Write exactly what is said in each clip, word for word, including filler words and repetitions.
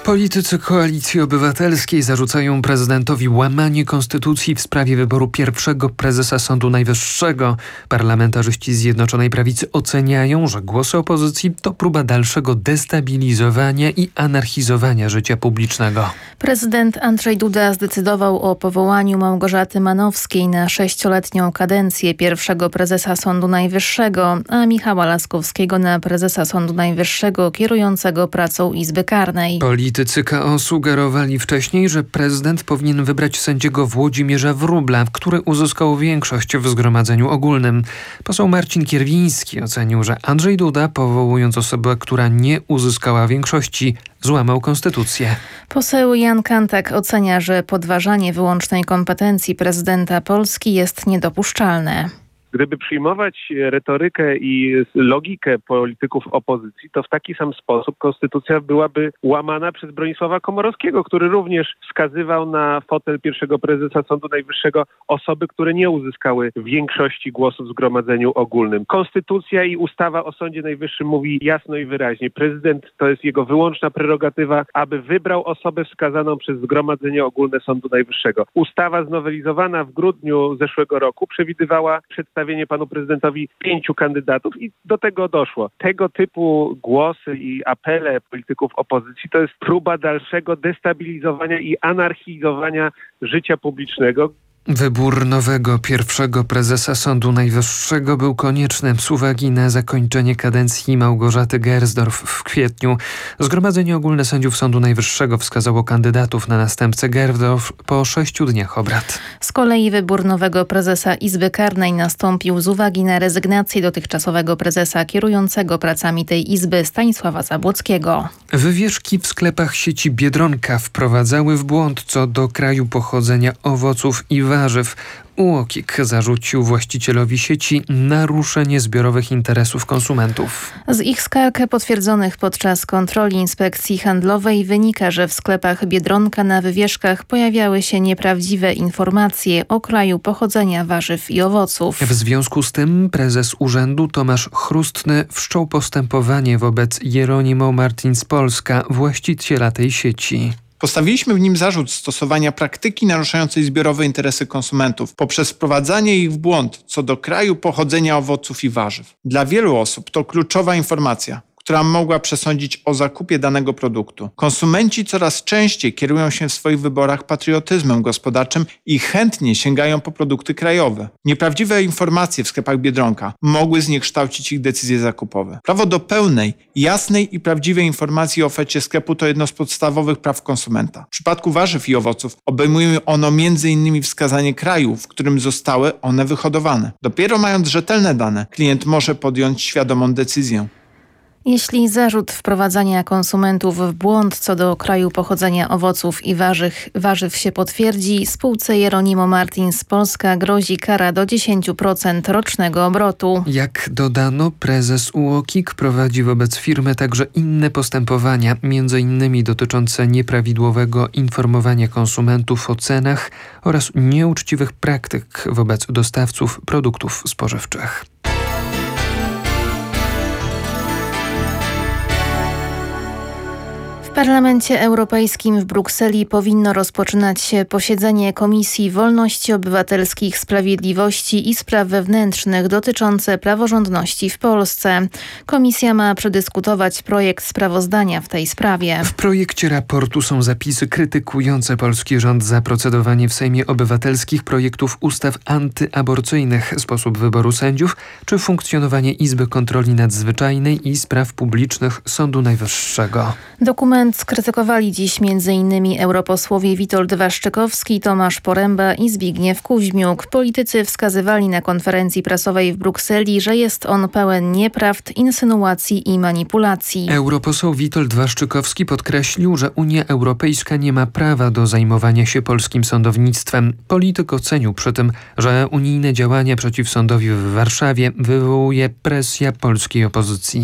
Politycy Koalicji Obywatelskiej zarzucają prezydentowi łamanie konstytucji w sprawie wyboru pierwszego prezesa Sądu Najwyższego. Parlamentarzyści Zjednoczonej Prawicy oceniają, że głosy opozycji to próba dalszego destabilizowania i anarchizowania życia publicznego. Prezydent Andrzej Duda zdecydował o powołaniu Małgorzaty Manowskiej na sześcioletnią kadencję pierwszego prezesa Sądu Najwyższego, a Michała Laskowskiego na prezesa Sądu Najwyższego kierującego pracą Izby Karnej. Politycy K O sugerowali wcześniej, że prezydent powinien wybrać sędziego Włodzimierza Wróbla, który uzyskał większość w Zgromadzeniu Ogólnym. Poseł Marcin Kierwiński ocenił, że Andrzej Duda, powołując osobę, która nie uzyskała większości, złamał konstytucję. Poseł Jan Kantak ocenia, że podważanie wyłącznej kompetencji prezydenta Polski jest niedopuszczalne. Gdyby przyjmować retorykę i logikę polityków opozycji, to w taki sam sposób konstytucja byłaby łamana przez Bronisława Komorowskiego, który również wskazywał na fotel pierwszego prezesa Sądu Najwyższego osoby, które nie uzyskały większości głosów w Zgromadzeniu Ogólnym. Konstytucja i ustawa o Sądzie Najwyższym mówi jasno i wyraźnie. Prezydent to jest jego wyłączna prerogatywa, aby wybrał osobę wskazaną przez Zgromadzenie Ogólne Sądu Najwyższego. Ustawa znowelizowana w grudniu zeszłego roku przewidywała przedstawienie panu prezydentowi pięciu kandydatów i do tego doszło. Tego typu głosy i apele polityków opozycji to jest próba dalszego destabilizowania i anarchizowania życia publicznego. Wybór nowego pierwszego prezesa Sądu Najwyższego był konieczny z uwagi na zakończenie kadencji Małgorzaty Gersdorf w kwietniu. Zgromadzenie Ogólne Sędziów Sądu Najwyższego wskazało kandydatów na następcę Gersdorf po sześciu dniach obrad. Z kolei wybór nowego prezesa Izby Karnej nastąpił z uwagi na rezygnację dotychczasowego prezesa kierującego pracami tej izby Stanisława Zabłockiego. Wywieszki w sklepach sieci Biedronka wprowadzały w błąd co do kraju pochodzenia owoców i warzyw. UOKiK zarzucił właścicielowi sieci naruszenie zbiorowych interesów konsumentów. Z ich skarg potwierdzonych podczas kontroli inspekcji handlowej wynika, że w sklepach Biedronka na wywieszkach pojawiały się nieprawdziwe informacje o kraju pochodzenia warzyw i owoców. W związku z tym prezes urzędu Tomasz Chrustny wszczął postępowanie wobec Jeronimo Martins Polska, właściciela tej sieci. Postawiliśmy w nim zarzut stosowania praktyki naruszającej zbiorowe interesy konsumentów poprzez wprowadzanie ich w błąd co do kraju pochodzenia owoców i warzyw. Dla wielu osób to kluczowa informacja, która mogła przesądzić o zakupie danego produktu. Konsumenci coraz częściej kierują się w swoich wyborach patriotyzmem gospodarczym i chętnie sięgają po produkty krajowe. Nieprawdziwe informacje w sklepach Biedronka mogły zniekształcić ich decyzje zakupowe. Prawo do pełnej, jasnej i prawdziwej informacji o ofercie sklepu to jedno z podstawowych praw konsumenta. W przypadku warzyw i owoców obejmuje ono między innymi wskazanie kraju, w którym zostały one wyhodowane. Dopiero mając rzetelne dane, klient może podjąć świadomą decyzję. Jeśli zarzut wprowadzania konsumentów w błąd co do kraju pochodzenia owoców i warzyw, warzyw się potwierdzi, spółce Jeronimo Martins Polska grozi kara do dziesięć procent rocznego obrotu. Jak dodano, prezes UOKiK prowadzi wobec firmy także inne postępowania, między innymi dotyczące nieprawidłowego informowania konsumentów o cenach oraz nieuczciwych praktyk wobec dostawców produktów spożywczych. W Parlamencie Europejskim w Brukseli powinno rozpoczynać się posiedzenie Komisji Wolności Obywatelskich, Sprawiedliwości i Spraw Wewnętrznych dotyczące praworządności w Polsce. Komisja ma przedyskutować projekt sprawozdania w tej sprawie. W projekcie raportu są zapisy krytykujące polski rząd za procedowanie w Sejmie obywatelskich projektów ustaw antyaborcyjnych, sposób wyboru sędziów czy funkcjonowanie Izby Kontroli Nadzwyczajnej i Spraw Publicznych Sądu Najwyższego. Dokument skrytykowali dziś m.in. europosłowie Witold Waszczykowski, Tomasz Poręba i Zbigniew Kuźmiuk. Politycy wskazywali na konferencji prasowej w Brukseli, że jest on pełen nieprawd, insynuacji i manipulacji. Europoseł Witold Waszczykowski podkreślił, że Unia Europejska nie ma prawa do zajmowania się polskim sądownictwem. Polityk ocenił przy tym, że unijne działania przeciw sądowi w Warszawie wywołuje presja polskiej opozycji.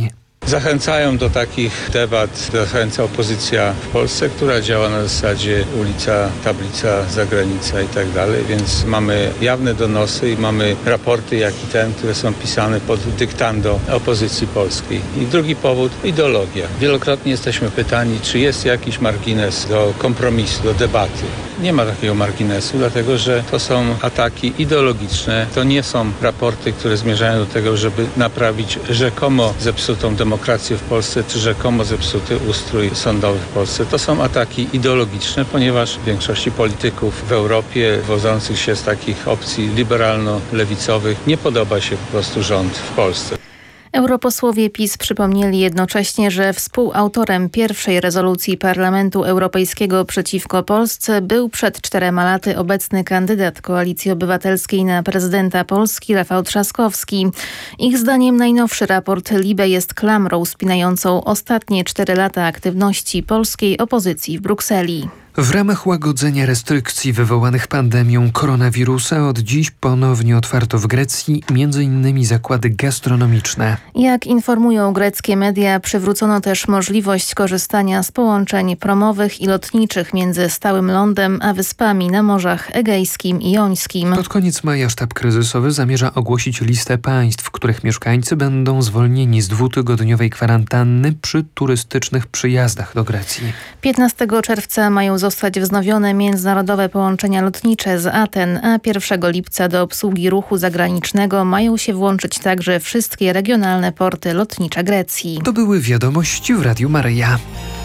Zachęcają do takich debat, zachęca opozycja w Polsce, która działa na zasadzie ulica, tablica, zagranica i tak dalej, więc mamy jawne donosy i mamy raporty jak i ten, które są pisane pod dyktando opozycji polskiej. I drugi powód, ideologia. Wielokrotnie jesteśmy pytani, czy jest jakiś margines do kompromisu, do debaty. Nie ma takiego marginesu, dlatego że to są ataki ideologiczne. To nie są raporty, które zmierzają do tego, żeby naprawić rzekomo zepsutą demokrację w Polsce, czy rzekomo zepsuty ustrój sądowy w Polsce. To są ataki ideologiczne, ponieważ większości polityków w Europie, wodzących się z takich opcji liberalno-lewicowych, nie podoba się po prostu rząd w Polsce. Europosłowie PiS przypomnieli jednocześnie, że współautorem pierwszej rezolucji Parlamentu Europejskiego przeciwko Polsce był przed czterema laty obecny kandydat Koalicji Obywatelskiej na prezydenta Polski Rafał Trzaskowski. Ich zdaniem najnowszy raport LIBE jest klamrą spinającą ostatnie cztery lata aktywności polskiej opozycji w Brukseli. W ramach łagodzenia restrykcji wywołanych pandemią koronawirusa od dziś ponownie otwarto w Grecji między innymi zakłady gastronomiczne. Jak informują greckie media, przywrócono też możliwość korzystania z połączeń promowych i lotniczych między stałym lądem a wyspami na morzach Egejskim i Jońskim. Pod koniec maja sztab kryzysowy zamierza ogłosić listę państw, w których mieszkańcy będą zwolnieni z dwutygodniowej kwarantanny przy turystycznych przyjazdach do Grecji. piętnastego czerwca mają zostać wznowione międzynarodowe połączenia lotnicze z Aten, a pierwszego lipca do obsługi ruchu zagranicznego mają się włączyć także wszystkie regionalne porty lotnicze Grecji. To były wiadomości w Radiu Maryja.